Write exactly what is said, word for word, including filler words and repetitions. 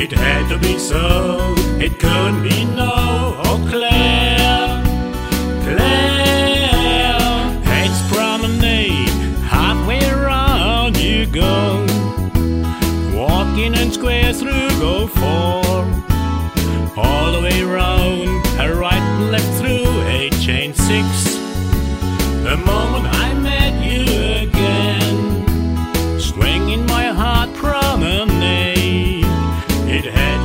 It had to be so, it couldn't be no. Oh Claire, Claire, Haights Promenade, halfway around you go. Walking and square through go four, all the way round, a right and left through a chain six. The moment I met you again, swinging my heart promenade, it had